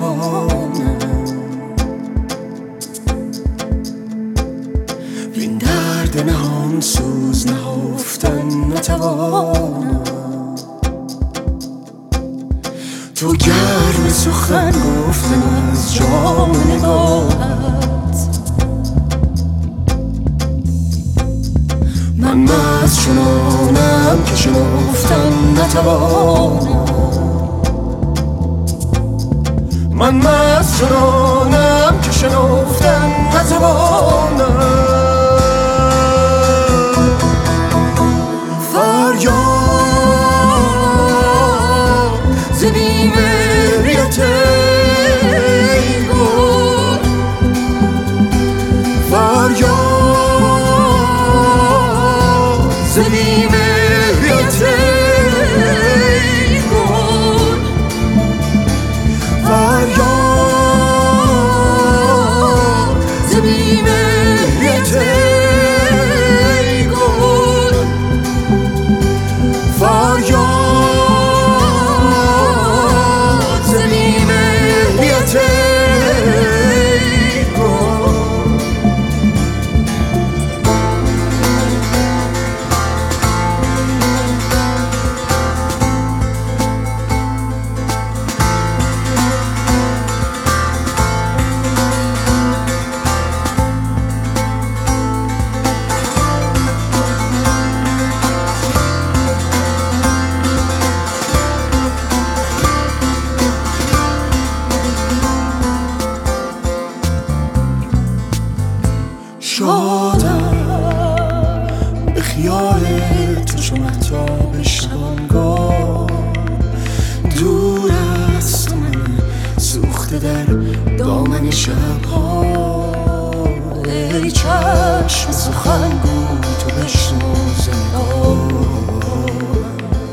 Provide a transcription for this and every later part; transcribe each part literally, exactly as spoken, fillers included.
نتوانم بین درد نهان سوز نهفتن نتوانم تو گرم سخن گفتن از جام نگاهت من مست چنانم که شنفتن نتوانم من مست چنانم که شنفتن نتوانم فریاد ز بی‌مهریت ای گل فریاد ز بی‌مهریت ای گل فریاد ز بی‌مهریت ای گل فریاد ز بی‌مهریت ای گل شادم به خیال تو چو مهتاب شبانگاه دور است من سوخته در دامن شبها ای چشم سخنگو تو بشنو ز نگاهم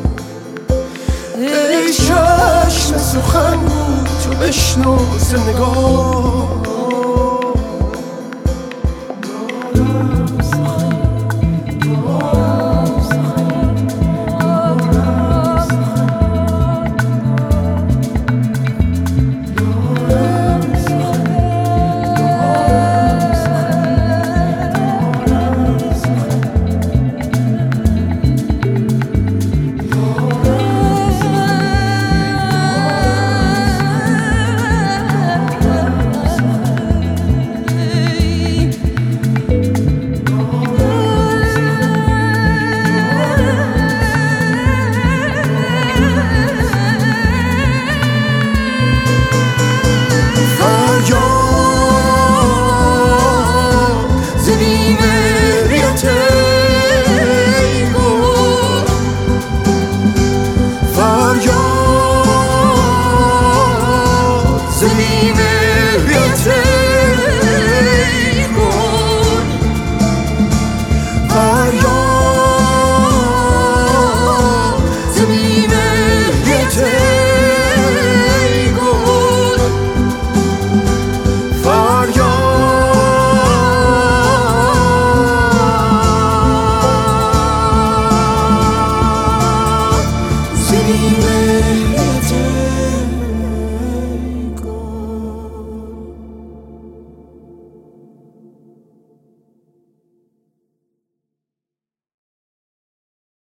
ای چشم سخنگو تو بشنو ز نگاهم فریاد ز بی‌مهریت